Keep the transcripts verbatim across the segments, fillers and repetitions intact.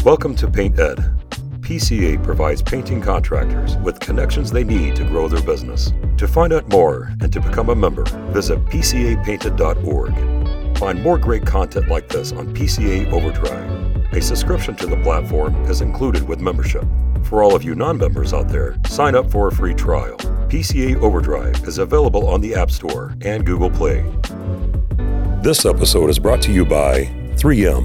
Welcome to Paint Ed. P C A provides painting contractors with connections they need to grow their business. To find out more and to become a member, visit P C A painted dot org. Find more great content like this on P C A Overdrive. A subscription to the platform is included with membership. For all of you non-members out there, sign up for a free trial. P C A Overdrive is available on the App Store and Google Play. This episode is brought to you by three M,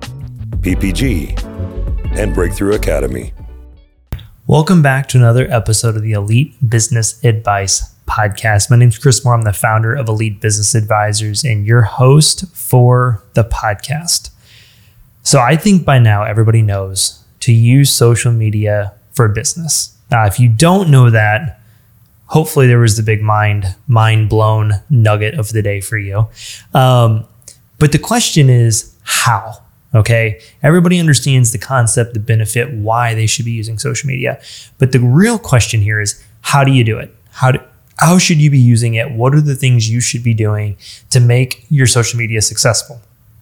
P P G, and Breakthrough Academy. Welcome back to another episode of the Elite Business Advice Podcast. My name is Chris Moore. I'm the founder of Elite Business Advisors and your host for the podcast. So I think by now everybody knows to use social media for business. Uh, if you don't know that, hopefully there was the big mind, mind blown nugget of the day for you. Um, but the question is how? Okay. Everybody understands the concept, the benefit, why they should be using social media. But the real question here is, how do you do it? How do, how should you be using it? What are the things you should be doing to make your social media successful?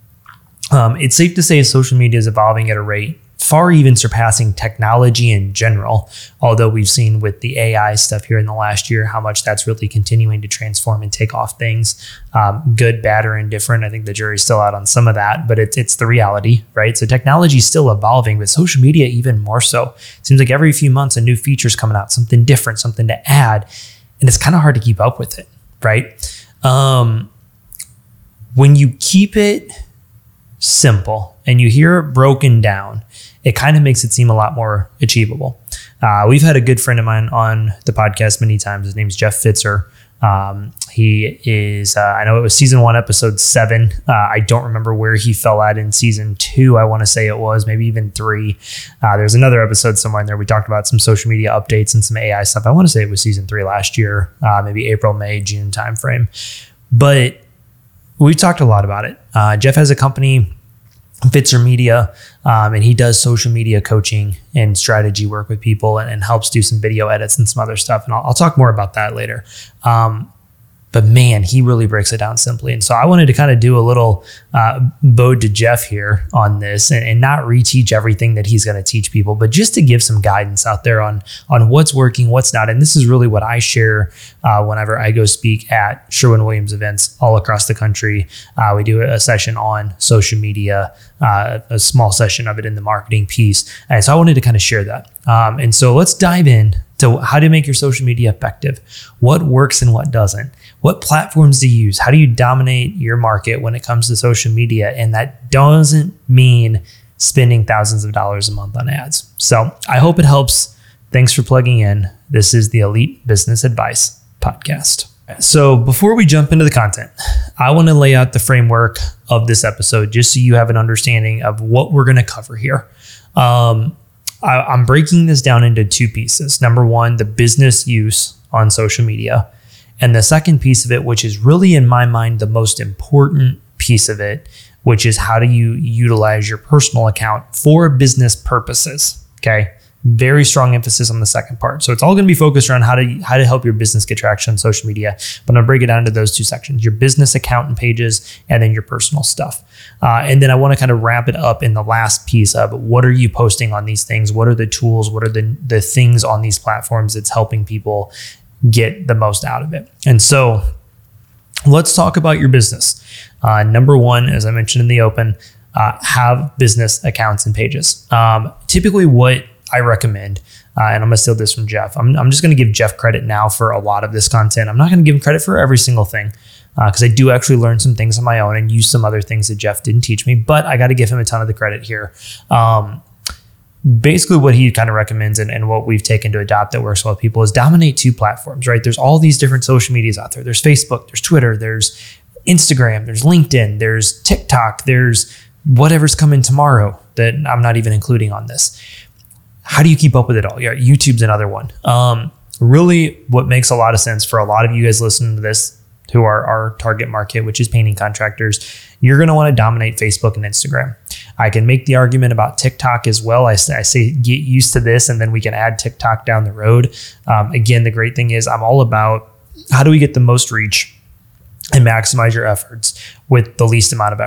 Um, it's safe to say social media is evolving at a rate far even surpassing technology in general, although we've seen with the A I stuff here in the last year how much that's really continuing to transform and take off things, um, good, bad, or indifferent. I think the jury's still out on some of that, but it's it's the reality, right? So technology is still evolving, but social media even more so. It seems like every few months a new feature's coming out, something different, something to add, and it's kind of hard to keep up with it, right? Um, when you keep it simple and you hear it broken down, it kind of makes it seem a lot more achievable. Uh, we've had a good friend of mine on the podcast many times. His name's Jeff Fitzer. Um, he is, uh, I know it was season one, episode seven. Uh, I don't remember where he fell at in season two. I want to say it was maybe even three. Uh, there's another episode somewhere in there. We talked about some social media updates and some A I stuff. I want to say it was season three last year, uh, maybe April, May, June timeframe. But we've talked a lot about it. Uh, Jeff has a company, Fitzer Media, um, and he does social media coaching and strategy work with people and, and helps do some video edits and some other stuff. And I'll, I'll talk more about that later. Um, but man, he really breaks it down simply. And so I wanted to kind of do a little uh, bode to Jeff here on this and, and not reteach everything that he's going to teach people, but just to give some guidance out there on, on what's working, what's not. And this is really what I share uh, whenever I go speak at Sherwin-Williams events all across the country. Uh, we do a session on social media, uh, a small session of it in the marketing piece. And so I wanted to kind of share that. Um, and so let's dive in to how to make your social media effective, what works and what doesn't, what platforms to use, how do you dominate your market when it comes to social media. And that doesn't mean spending thousands of dollars a month on ads. So I hope it helps. Thanks for plugging in. This is the Elite Business Advice Podcast. So before we jump into the content, I want to lay out the framework of this episode just so you have an understanding of what we're going to cover here. Um, I, I'm breaking this down into two pieces. Number one, the business use on social media. And the second piece of it, which is really in my mind the most important piece of it, which is how do you utilize your personal account for business purposes, okay? Very strong emphasis on the second part. So it's all going to be focused around how to how to help your business get traction on social media. But I'm going to break it down into those two sections, your business account and pages, and then your personal stuff. Uh, and then I want to kind of wrap it up in the last piece of what are you posting on these things? What are the tools? What are the, the things on these platforms that's helping people get the most out of it? And so let's talk about your business. Uh, number one, as I mentioned in the open, uh, have business accounts and pages. Um, typically what I recommend, uh, and I'm going to steal this from Jeff. I'm, I'm just going to give Jeff credit now for a lot of this content. I'm not going to give him credit for every single thing because uh, I do actually learn some things on my own and use some other things that Jeff didn't teach me, but I got to give him a ton of the credit here. Um, basically what he kind of recommends and, and what we've taken to adopt that works well with people is dominate two platforms, right? There's all these different social medias out there. There's Facebook, there's Twitter, there's Instagram, there's LinkedIn, there's TikTok, there's whatever's coming tomorrow that I'm not even including on this. How do you keep up with it all? Yeah, YouTube's another one. Um, really what makes a lot of sense for a lot of you guys listening to this who are our target market, which is painting contractors, you're going to want to dominate Facebook and Instagram. I can make the argument about TikTok as well. I, I say get used to this and then we can add TikTok down the road. Um, again, the great thing is I'm all about how do we get the most reach and maximize your efforts with the least amount of effort.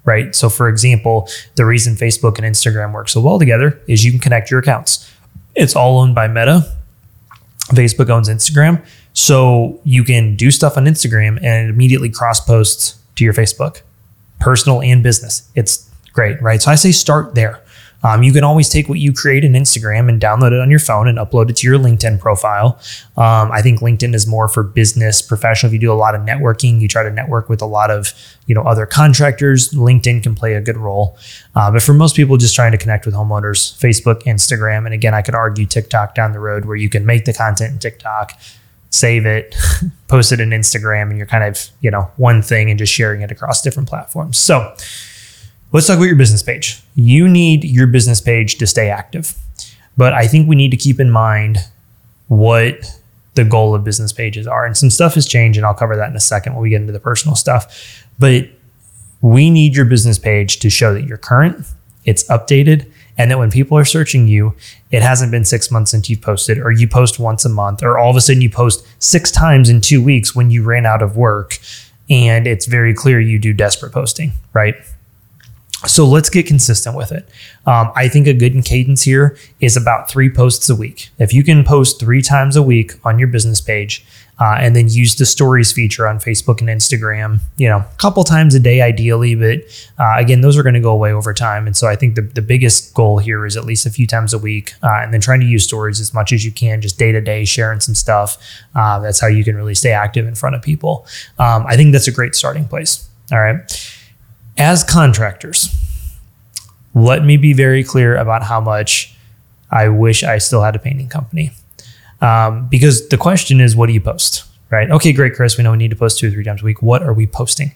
right? So for example, the reason Facebook and Instagram work so well together is you can connect your accounts. It's all owned by Meta. Facebook owns Instagram. So you can do stuff on Instagram and it immediately cross posts to your Facebook, personal and business. It's great, right? So I say start there. Um, you can always take what you create in Instagram and download it on your phone and upload it to your LinkedIn profile. Um, I think LinkedIn is more for business professional. If you do a lot of networking, you try to network with a lot of, you know, other contractors, LinkedIn can play a good role. Uh, but for most people just trying to connect with homeowners, Facebook, Instagram, and again, I could argue TikTok down the road where you can make the content in TikTok, save it, post it in Instagram, and you're kind of, you know, one thing and just sharing it across different platforms. So let's talk about your business page. You need your business page to stay active, but I think we need to keep in mind what the goal of business pages are. And some stuff has changed, and I'll cover that in a second when we get into the personal stuff. But we need your business page to show that you're current, it's updated, and that when people are searching you, it hasn't been six months since you've posted, or you post once a month, or all of a sudden you post six times in two weeks when you ran out of work, and it's very clear you do desperate posting, right? So let's get consistent with it. Um, I think a good cadence here is about three posts a week. If you can post three times a week on your business page, uh, and then use the stories feature on Facebook and Instagram, you know, a couple times a day ideally, but uh, again, those are going to go away over time. And so I think the, the biggest goal here is at least a few times a week, uh, and then trying to use stories as much as you can, just day to day, sharing some stuff. Uh, that's how you can really stay active in front of people. Um, I think that's a great starting place. All right. As contractors, let me be very clear about how much I wish I still had a painting company. Um, because the question is, what do you post, right? Okay, great, Chris. We know we need to post two or three times a week. What are we posting?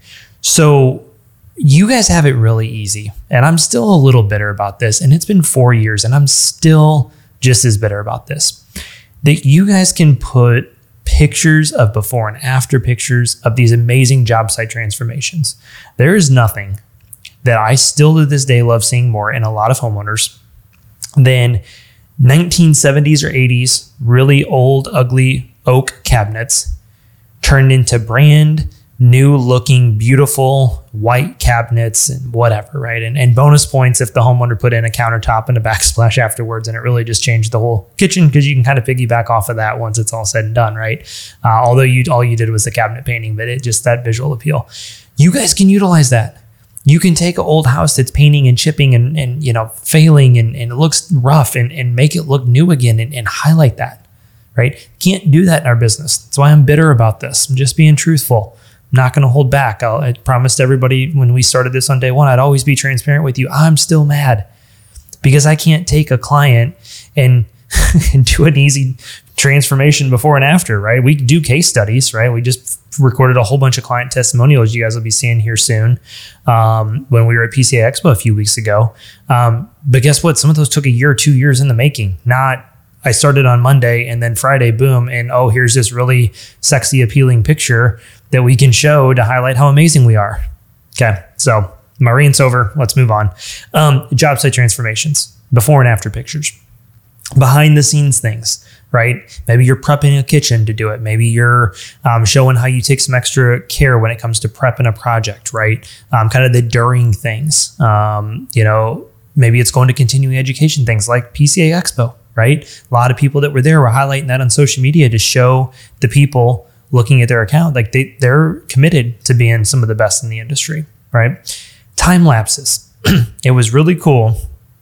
So you guys have it really easy. And I'm still a little bitter about this. And it's been four years and I'm still just as bitter about this. That you guys can put pictures of before and after pictures of these amazing job site transformations. There is nothing that I still to this day love seeing more in a lot of homeowners than nineteen seventies or eighties, really old, ugly oak cabinets turned into brand new looking, beautiful white cabinets and whatever, right? And, and bonus points if the homeowner put in a countertop and a backsplash afterwards, and it really just changed the whole kitchen because you can kind of piggyback off of that once it's all said and done, right? Uh, although you all you did was the cabinet painting, but it just that visual appeal. You guys can utilize that. You can take an old house that's painting and chipping and, and you know, failing and, and it looks rough and, and make it look new again and, and highlight that, right? Can't do that in our business. That's why I'm bitter about this. I'm just being truthful. I'm not going to hold back. I'll, I promised everybody when we started this on day one, I'd always be transparent with you. I'm still mad because I can't take a client and, and do an easy transformation before and after, right? We do case studies, right? We just recorded a whole bunch of client testimonials you guys will be seeing here soon um, when we were at P C A Expo a few weeks ago. Um, but guess what? Some of those took a year, two years in the making. Not I started on Monday and then Friday, boom, and oh, here's this really sexy, appealing picture that we can show to highlight how amazing we are. Okay, so my rant's over. Let's move on. Um, job site transformations, before and after pictures, behind the scenes things. Right? Maybe you're prepping a kitchen to do it. Maybe you're um, showing how you take some extra care when it comes to prepping a project, right? Um, kind of the during things. Um, you know, maybe it's going to continuing education things like P C A Expo, right? A lot of people that were there were highlighting that on social media to show the people looking at their account, like they, they're committed to being some of the best in the industry, right? Time lapses. It was really cool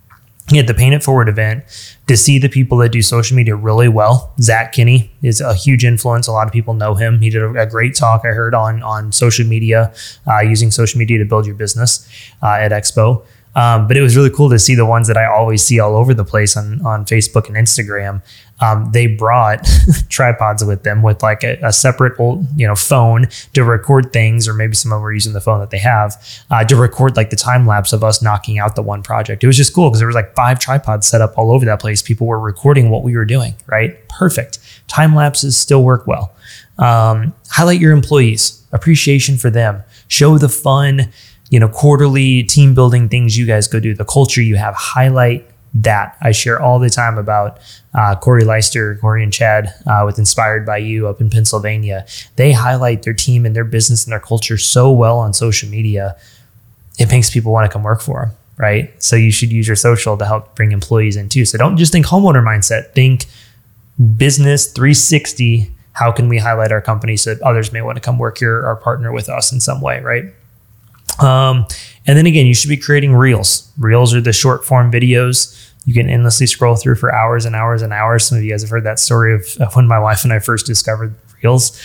at the Paint It Forward event to see the people that do social media really well. Zach Kinney is a huge influence. A lot of people know him. He did a, a great talk I heard on, on social media, uh, using social media to build your business uh, at Expo. Um, but it was really cool to see the ones that I always see all over the place on, on Facebook and Instagram. Um, they brought tripods with them with like a, a separate old, you know, phone to record things, or maybe some of them were using the phone that they have uh, to record like the time lapse of us knocking out the one project. It was just cool because there was like five tripods set up all over that place. People were recording what we were doing, right? Perfect. Time lapses still work well. Um, highlight your employees, appreciation for them, show the fun, you know, quarterly team building things you guys go do, the culture you have, highlight that. I share all the time about uh, Corey Leister, Corey and Chad uh, with Inspired by You up in Pennsylvania. They highlight their team and their business and their culture so well on social media. it makes people want to come work for them, right? So you should use your social to help bring employees in too. So don't just think homeowner mindset, think business three sixty. How can we highlight our company so that others may want to come work here or partner with us in some way, right? Um, and then again, you should be creating reels. Reels are the short form videos you can endlessly scroll through for hours and hours and hours. Some of you guys have heard that story of, of when my wife and I first discovered reels.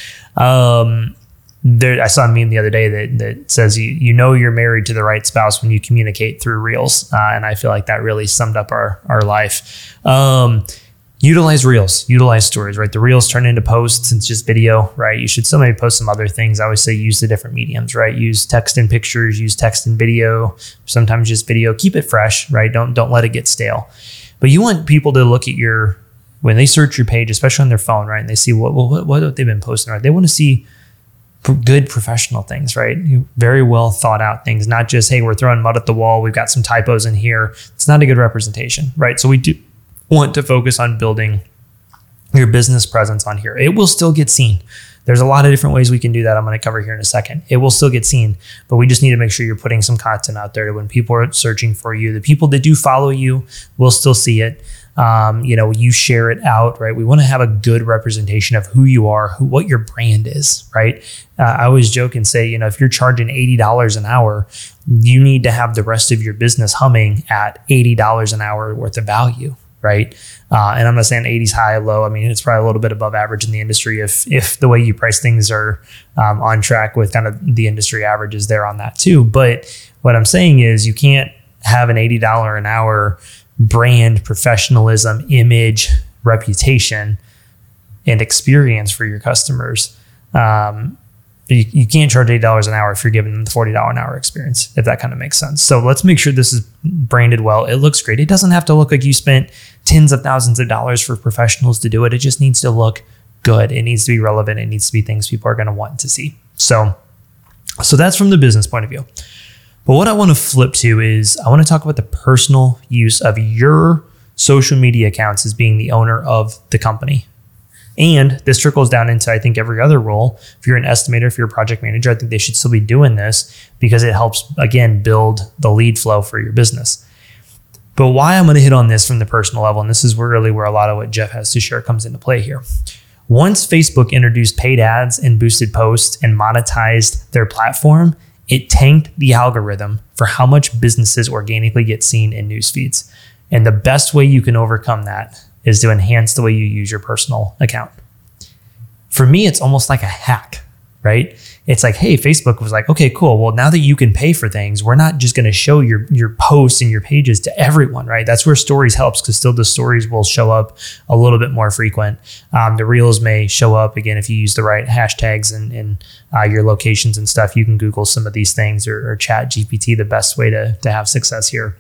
Um, there, I saw a meme the other day that that says you you know you're married to the right spouse when you communicate through reels, uh, and I feel like that really summed up our our life. Um, Utilize reels, utilize stories, right? The reels turn into posts. It's just video, right? You should still maybe post some other things. I always say use the different mediums, right? Use text and pictures, use text and video, sometimes just video. Keep it fresh, right? Don't don't let it get stale. But you want people to look at your, when they search your page, especially on their phone, right? And they see what what, what they've been posting, right? They want to see good professional things, right? Very well thought out things, not just, hey, we're throwing mud at the wall. We've got some typos in here. It's not a good representation, right? So we do want to focus on building your business presence on here. It will still get seen. There's a lot of different ways we can do that. I'm going to cover here in a second. It will still get seen, but we just need to make sure you're putting some content out there to when people are searching for you. The people that do follow you will still see it. Um, you know, you share it out, right? We want to have a good representation of who you are, who, what your brand is, right? Uh, I always joke and say, you know, if you're charging eighty dollars an hour, you need to have the rest of your business humming at eighty dollars an hour worth of value. Right. Uh, and I'm not saying eighty's high, low. I mean, it's probably a little bit above average in the industry if if the way you price things are um, on track with kind of the industry averages there on that too. But what I'm saying is you can't have an eighty dollars an hour brand, professionalism, image, reputation, and experience for your customers. Um, You, you can't charge eighty dollars an hour if you're giving them the forty dollars an hour experience, if that kind of makes sense. So let's make sure this is branded well. It looks great. It doesn't have to look like you spent tens of thousands of dollars for professionals to do it. It just needs to look good. It needs to be relevant. It needs to be things people are going to want to see. So, so that's from the business point of view. But what I want to flip to is I want to talk about the personal use of your social media accounts as being the owner of the company. And this trickles down into, I think, every other role. If you're an estimator, if you're a project manager, I think they should still be doing this because it helps, again, build the lead flow for your business. But why I'm going to hit on this from the personal level, and this is really where a lot of what Jeff has to share comes into play here. Once Facebook introduced paid ads and boosted posts and monetized their platform, it tanked the algorithm for how much businesses organically get seen in news feeds. And the best way you can overcome that is to enhance the way you use your personal account. For me, it's almost like a hack, right? It's like, hey, Facebook was like, okay, cool. Well, now that you can pay for things, we're not just going to show your, your posts and your pages to everyone, right? That's where stories helps because still the stories will show up a little bit more frequent. Um, the reels may show up again if you use the right hashtags and, and uh, your locations and stuff. You can Google some of these things or, or Chat G P T, the best way to, to have success here.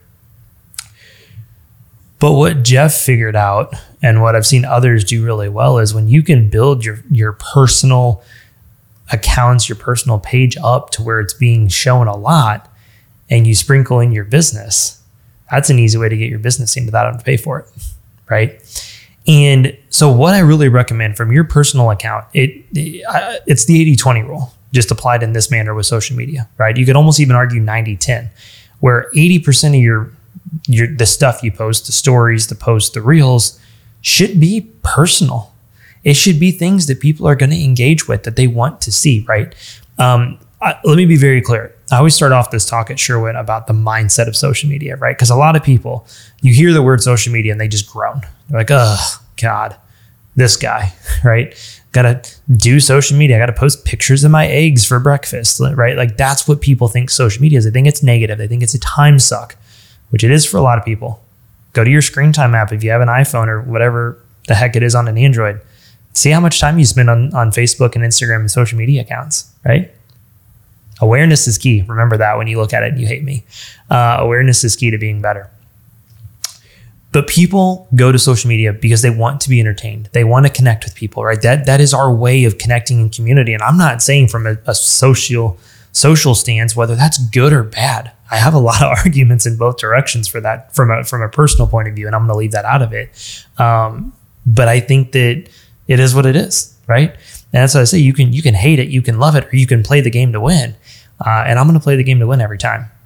But what Jeff figured out and what I've seen others do really well is when you can build your, your personal accounts, your personal page up to where it's being shown a lot and you sprinkle in your business, that's an easy way to get your business seen without having to pay for it, right? And so what I really recommend from your personal account, it, it it's the eighty twenty rule, just applied in this manner with social media, right? You could almost even argue ninety ten, where eighty percent of your Your, the stuff you post, the stories, the posts, the reels should be personal. It should be things that people are going to engage with, that they want to see, right? Um, I, let me be very clear. I always start off this talk at Sherwin about the mindset of social media, right? Because a lot of people, you hear the word social media and they just groan. They're like, oh, God, this guy, right? Got to do social media. I got to post pictures of my eggs for breakfast, right? Like that's what people think social media is. They think it's negative. They think it's a time suck, which it is for a lot of people. Go to your screen time app if you have an iPhone or whatever the heck it is on an Android. See how much time you spend on, on Facebook and Instagram and social media accounts, right? Awareness is key. Remember that when you look at it and you hate me. Uh, awareness is key to being better. But people go to social media because they want to be entertained. They want to connect with people, right? That That is our way of connecting in community. And I'm not saying from a, a social social stance whether that's good or bad. I have a lot of arguments in both directions for that from a from a personal point of view, and I'm going to leave that out of it. Um, but I think that it is what it is, right? And that's what I say. You can you can hate it, you can love it, or you can play the game to win. Uh, and I'm going to play the game to win every time,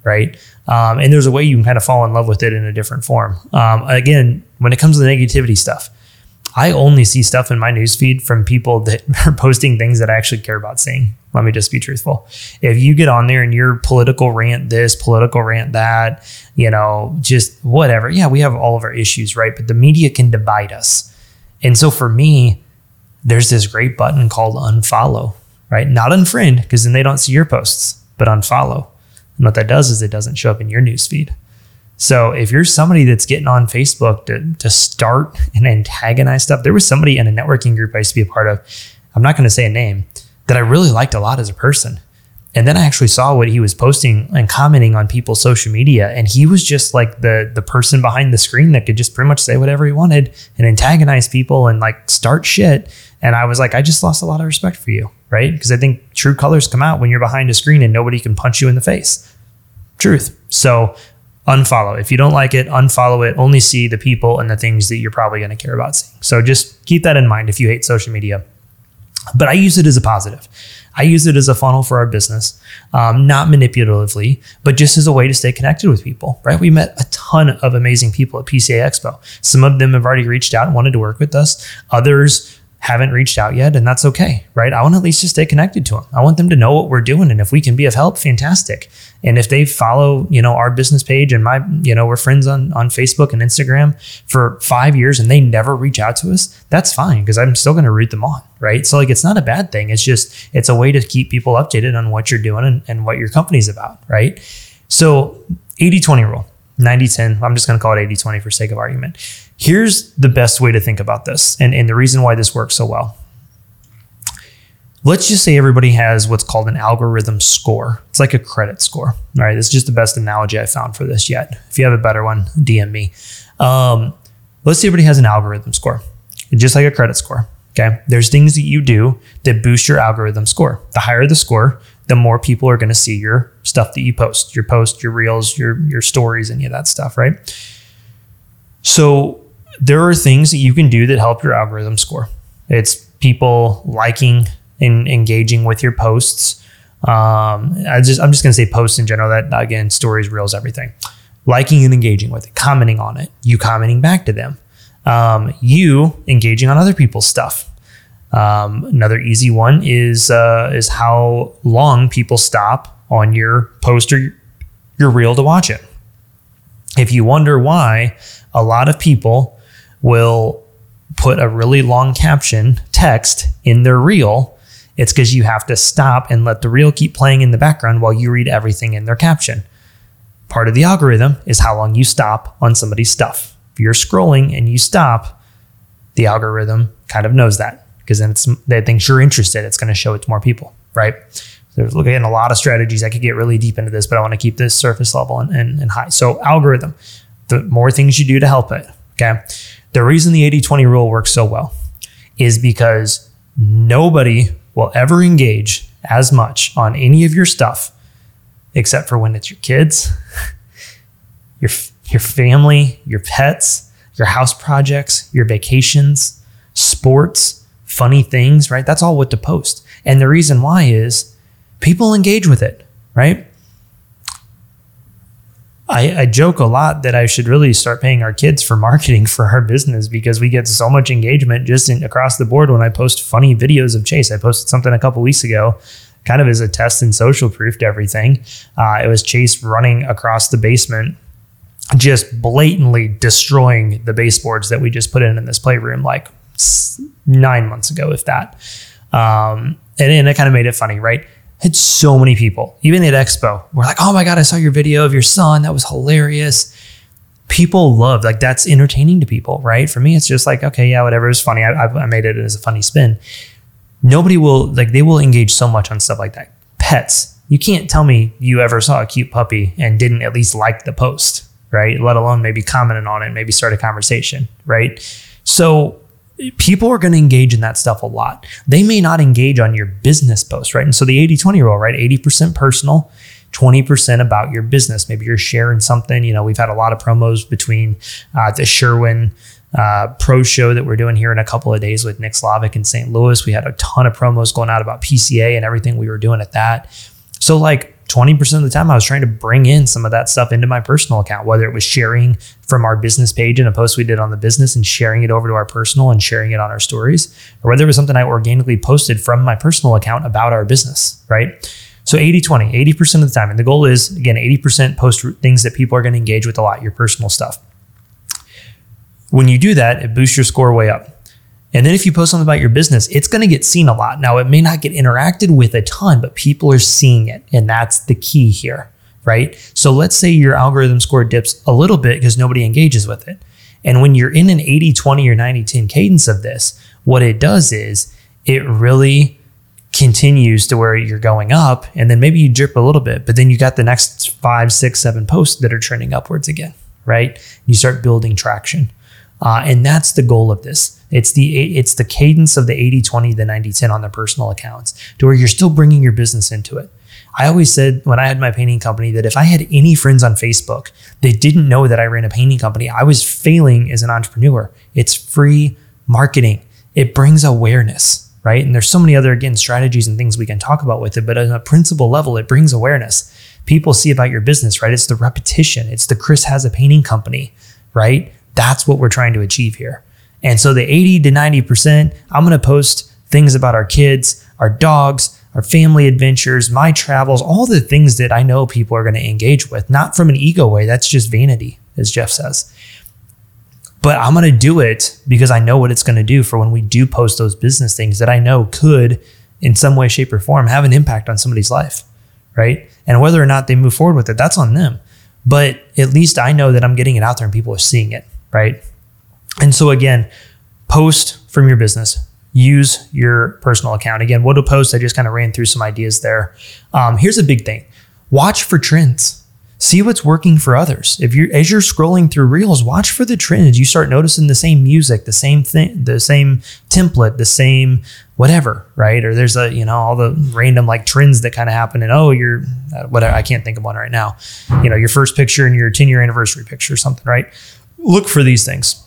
right? Um, and there's a way you can kind of fall in love with it in a different form. Um, again, when it comes to the negativity stuff, I only see stuff in my newsfeed from people that are posting things that I actually care about seeing. Let me just be truthful. If you get on there and you're political rant this, political rant that, you know, just whatever. Yeah, we have all of our issues, right? But the media can divide us. And so for me, there's this great button called unfollow, right? Not unfriend, because then they don't see your posts, but unfollow. And what that does is it doesn't show up in your newsfeed. So if you're somebody that's getting on Facebook to, to start and antagonize stuff, there was somebody in a networking group I used to be a part of, I'm not going to say a name, that I really liked a lot as a person. And then I actually saw what he was posting and commenting on people's social media. And he was just like the, the person behind the screen that could just pretty much say whatever he wanted and antagonize people and like start shit. And I was like, I just lost a lot of respect for you, right? Because I think true colors come out when you're behind a screen and nobody can punch you in the face. Truth. So unfollow. If you don't like it, unfollow it. Only see the people and the things that you're probably going to care about seeing. So just keep that in mind if you hate social media. But I use it as a positive. I use it as a funnel for our business, um, not manipulatively, but just as a way to stay connected with people, right? We met a ton of amazing people at P C A Expo. Some of them have already reached out and wanted to work with us. Others haven't reached out yet, and that's okay, right? I want to at least just stay connected to them. I want them to know what we're doing, and if we can be of help, fantastic. And if they follow, you know, our business page and my, you know, we're friends on, on Facebook and Instagram for five years and they never reach out to us, that's fine, because I'm still going to root them on, right? So like, it's not a bad thing. It's just, it's a way to keep people updated on what you're doing and, and what your company's about, right? So eighty twenty rule, ninety ten, I'm just going to call it eighty twenty for sake of argument. Here's the best way to think about this, and, and the reason why this works so well. Let's just say everybody has what's called an algorithm score. It's like a credit score. All right, this is just the best analogy I found for this yet. If you have a better one, D M me. Um, let's say everybody has an algorithm score, just like a credit score. Okay, there's things that you do that boost your algorithm score. The higher the score, the more people are going to see your stuff that you post, your posts, your reels, your your stories, any of that stuff, right? So there are things that you can do that help your algorithm score. It's people liking and engaging with your posts. Um, I just, I'm just going to say posts in general. That again, stories, reels, everything. Liking and engaging with it, commenting on it, you commenting back to them, um, you engaging on other people's stuff. Um, another easy one is uh, is how long people stop on your post or your reel to watch it. If you wonder why a lot of people will put a really long caption text in their reel, it's because you have to stop and let the reel keep playing in the background while you read everything in their caption. Part of the algorithm is how long you stop on somebody's stuff. If you're scrolling and you stop, the algorithm kind of knows that, because then it's, they think you're interested. It's going to show it to more people, right? There's looking at a lot of strategies. I could get really deep into this, but I want to keep this surface level and, and, and high. So algorithm, the more things you do to help it, okay? The reason the eighty twenty rule works so well is because nobody will ever engage as much on any of your stuff except for when it's your kids, your your family, your pets, your house projects, your vacations, sports, funny things, right? That's all what to post. And the reason why is people engage with it, right? I, I joke a lot that I should really start paying our kids for marketing for our business, because we get so much engagement just in, across the board when I post funny videos of Chase. I posted something a couple weeks ago, kind of as a test and social proof to everything. Uh, it was Chase running across the basement, just blatantly destroying the baseboards that we just put in in this playroom like nine months ago, if that. Um, and, and it kind of made it funny, right? Had so many people, even at Expo, were like, oh my God, I saw your video of your son. That was hilarious. People love, like, that's entertaining to people, right? For me, it's just like, okay, yeah, whatever. It was funny. I, I made it as a funny spin. Nobody will, like, they will engage so much on stuff like that. Pets. You can't tell me you ever saw a cute puppy and didn't at least like the post, right? Let alone maybe commented on it, maybe start a conversation, right? So people are going to engage in that stuff a lot. They may not engage on your business post, right? And so the eighty twenty rule, right? eighty percent personal, twenty percent about your business. Maybe you're sharing something. You know, we've had a lot of promos between uh, the Sherwin uh, Pro Show that we're doing here in a couple of days with Nick Slavic in Saint Louis. We had a ton of promos going out about P C A and everything we were doing at that. So like, twenty percent of the time I was trying to bring in some of that stuff into my personal account, whether it was sharing from our business page in a post we did on the business and sharing it over to our personal and sharing it on our stories, or whether it was something I organically posted from my personal account about our business, right? So eighty twenty, eighty percent of the time. And the goal is, again, eighty percent post things that people are going to engage with a lot, your personal stuff. When you do that, it boosts your score way up. And then if you post something about your business, it's going to get seen a lot. Now, it may not get interacted with a ton, but people are seeing it. And that's the key here, right? So let's say your algorithm score dips a little bit because nobody engages with it. And when you're in an eighty twenty or ninety ten cadence of this, what it does is it really continues to where you're going up, and then maybe you drip a little bit, but then you got the next five, six, seven posts that are trending upwards again, right? You start building traction. Uh, and that's the goal of this. It's the it's the cadence of the eighty twenty, the ninety ten on the personal accounts, to where you're still bringing your business into it. I always said when I had my painting company that if I had any friends on Facebook that didn't know that I ran a painting company, I was failing as an entrepreneur. It's free marketing. It brings awareness, right? And there's so many other, again, strategies and things we can talk about with it, but at a principal level, it brings awareness. People see about your business, right? It's the repetition. It's the Chris has a painting company, right? That's what we're trying to achieve here. And so the eighty to ninety percent, I'm going to post things about our kids, our dogs, our family adventures, my travels, all the things that I know people are going to engage with, not from an ego way. That's just vanity, as Jeff says. But I'm going to do it because I know what it's going to do for when we do post those business things that I know could, in some way, shape, or form, have an impact on somebody's life, right? And whether or not they move forward with it, that's on them. But at least I know that I'm getting it out there and people are seeing it, right? And so again, post from your business, use your personal account. Again, what to post, I just kind of ran through some ideas there. Um, here's a big thing. Watch for trends. See what's working for others. If you're, as you're scrolling through Reels, watch for the trends. You start noticing the same music, the same thing, the same template, the same whatever, right? Or there's a, you know, all the random like trends that kind of happen. And oh, you're uh, whatever. I can't think of one right now. You know, your first picture and your ten year anniversary picture or something, right? Look for these things.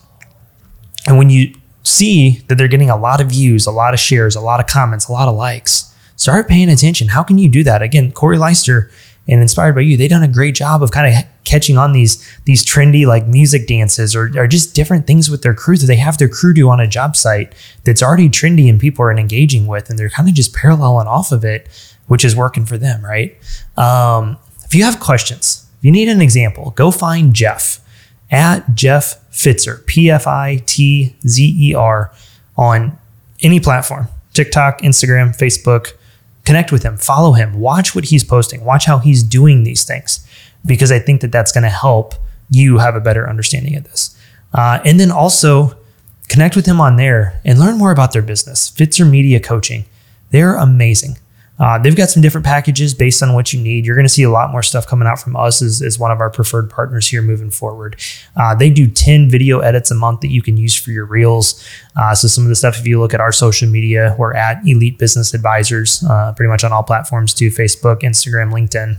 And when you see that they're getting a lot of views, a lot of shares, a lot of comments, a lot of likes, start paying attention. How can you do that? Again, Corey Leister and Inspired by You, they've done a great job of kind of catching on these these trendy like music dances or, or just different things with their crew that they have their crew do on a job site that's already trendy and people are engaging with, and they're kind of just paralleling off of it, which is working for them, right? Um, if you have questions, if you need an example, go find Jeff at Jeff Fitzer, P F I T Z E R, on any platform, TikTok, Instagram, Facebook. Connect with him, follow him, watch what he's posting, watch how he's doing these things, because I think that that's going to help you have a better understanding of this. Uh, and then also connect with him on there and learn more about their business. Fitzer Media Coaching, they're amazing. Uh, they've got some different packages based on what you need. You're going to see a lot more stuff coming out from us as, as one of our preferred partners here moving forward. Uh, they do ten video edits a month that you can use for your reels. Uh, so some of the stuff, if you look at our social media, we're at Elite Business Advisors, uh, pretty much on all platforms too, Facebook, Instagram, LinkedIn.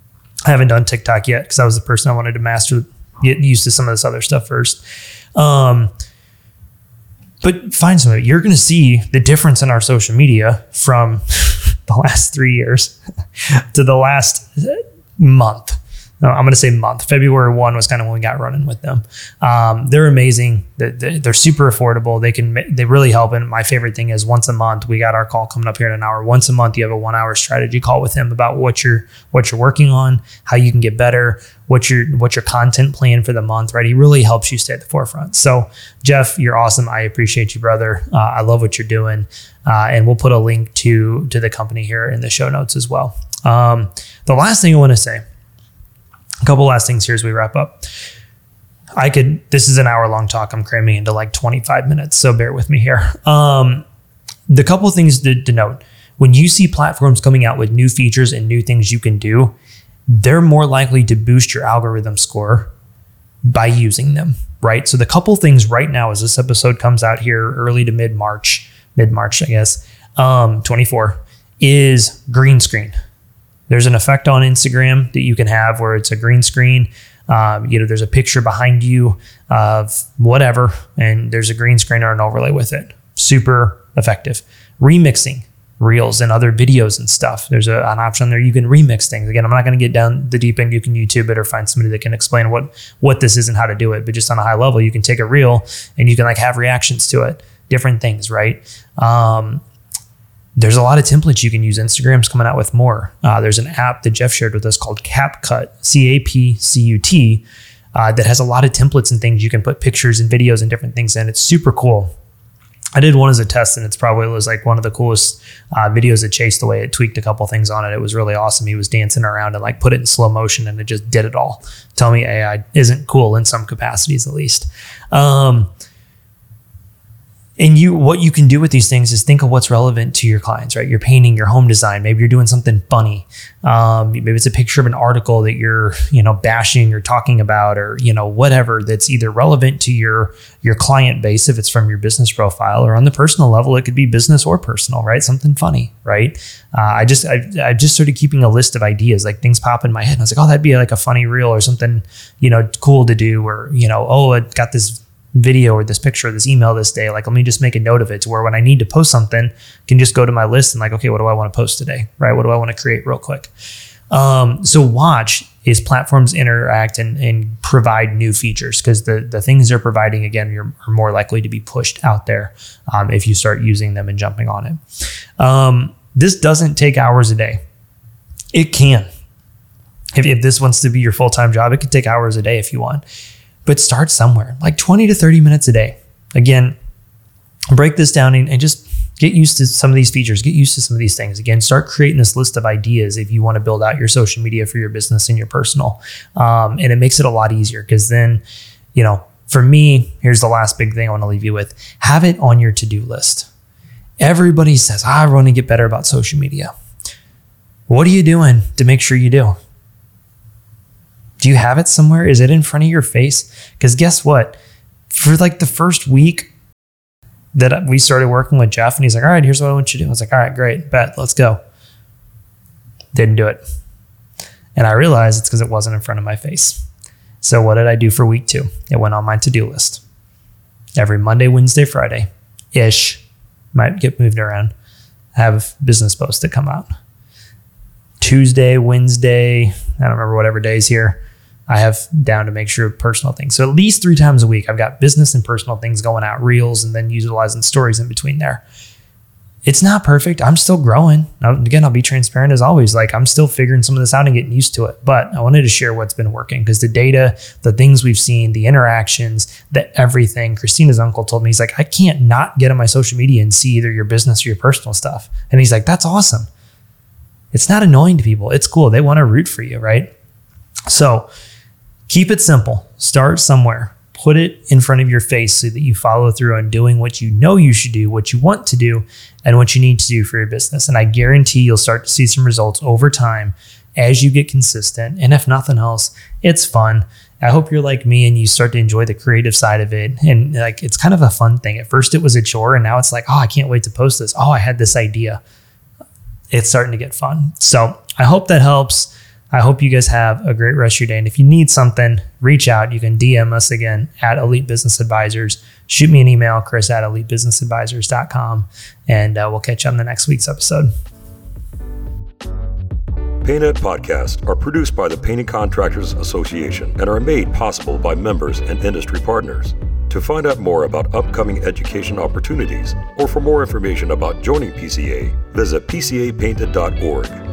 I haven't done TikTok yet because I was the person I wanted to master, get used to some of this other stuff first. Um, but find some of it. You're going to see the difference in our social media from the last three years to the last month. No, I'm going to say month. February first was kind of when we got running with them. Um, they're amazing. They're, they're super affordable. They can, they really help. And my favorite thing is once a month, we got our call coming up here in an hour. Once a month, you have a one hour strategy call with him about what you're, what you're working on, how you can get better, what your, what your content plan for the month, right? He really helps you stay at the forefront. So Jeff, you're awesome. I appreciate you, brother. Uh, I love what you're doing. Uh, and we'll put a link to, to the company here in the show notes as well. Um, the last thing I want to say, a couple last things here as we wrap up. I could, this is an hour long talk. I'm cramming into like twenty-five minutes. So bear with me here. Um, the couple of things to, to note, when you see platforms coming out with new features and new things you can do, they're more likely to boost your algorithm score by using them, right? So the couple things right now, as this episode comes out here early to mid-March, mid-March, I guess, um, twenty-four, is green screen. There's an effect on Instagram that you can have where it's a green screen. Um, you know, there's a picture behind you of whatever, and there's a green screen or an overlay with it. Super effective. Remixing. reels and other videos and stuff. There's a, an option there. You can remix things. Again, I'm not going to get down the deep end. You can YouTube it or find somebody that can explain what, what this is and how to do it. But just on a high level, you can take a reel and you can like have reactions to it, different things, right? Um, there's a lot of templates you can use. Instagram's coming out with more. Uh, there's an app that Jeff shared with us called CapCut, C A P C U T, uh, that has a lot of templates and things. You can put pictures and videos and different things in. It's super cool. I did one as a test, and it's probably was like one of the coolest uh, videos of Chase, the way it tweaked a couple things on it. It was really awesome. He was dancing around and like put it in slow motion, and it just did it all. Tell me A I isn't cool in some capacities, at least. Um, And you, what you can do with these things is think of what's relevant to your clients, right? You're painting, your home design. Maybe you're doing something funny. Um, maybe it's a picture of an article that you're, you know, bashing or talking about, or, you know, whatever that's either relevant to your, your client base, if it's from your business profile, or on the personal level, it could be business or personal, right? Something funny, right? Uh, I just, I, I just started keeping a list of ideas, like things pop in my head. And I was like, oh, that'd be like a funny reel or something, you know, cool to do, or, you know, oh, I got this video or this picture or this email this day. Like, let me just make a note of it to where when I need to post something, I can just go to my list and like, okay, what do I want to post today? Right? What do I want to create real quick? Um, so watch as platforms interact and, and provide new features, because the, the things they're providing, again, you're, are more likely to be pushed out there um, if you start using them and jumping on it. Um, this doesn't take hours a day. It can. If, if this wants to be your full-time job, it could take hours a day if you want. But start somewhere, like twenty to thirty minutes a day. Again, break this down and, and just get used to some of these features, get used to some of these things. Again, start creating this list of ideas if you want to build out your social media for your business and your personal. Um, and it makes it a lot easier, because then, you know, for me, here's the last big thing I want to leave you with. Have it on your to-do list. Everybody says, I want to get better about social media. What are you doing to make sure you do? Do you have it somewhere? Is it in front of your face? Because guess what? For like the first week that we started working with Jeff, and he's like, all right, here's what I want you to do. I was like, all right, great, bet, let's go. Didn't do it. And I realized it's because it wasn't in front of my face. So what did I do for week two? It went on my to-do list. Every Monday, Wednesday, Friday-ish, might get moved around, have business posts that come out. Tuesday, Wednesday, I don't remember whatever days here, I have down to make sure personal things. So at least three times a week, I've got business and personal things going out, reels, and then utilizing stories in between there. It's not perfect. I'm still growing. Now, again, I'll be transparent as always. Like, I'm still figuring some of this out and getting used to it. But I wanted to share what's been working, because the data, the things we've seen, the interactions, the everything. Christina's uncle told me, he's like, I can't not get on my social media and see either your business or your personal stuff. And he's like, that's awesome. It's not annoying to people. It's cool. They want to root for you, right? So keep it simple. Start somewhere. Put it in front of your face so that you follow through on doing what you know you should do, what you want to do, and what you need to do for your business. And I guarantee you'll start to see some results over time as you get consistent. And if nothing else, it's fun. I hope you're like me and you start to enjoy the creative side of it. And like, it's kind of a fun thing. At first it was a chore, and now it's like, oh, I can't wait to post this. Oh, I had this idea. It's starting to get fun. So I hope that helps. I hope you guys have a great rest of your day. And if you need something, reach out. You can D M us again at Elite Business Advisors. Shoot me an email, Chris at elite business advisors dot com. And uh, we'll catch you on the next week's episode. PaintNet podcasts are produced by the Painting Contractors Association and are made possible by members and industry partners. To find out more about upcoming education opportunities or for more information about joining P C A, visit P C A painted dot org.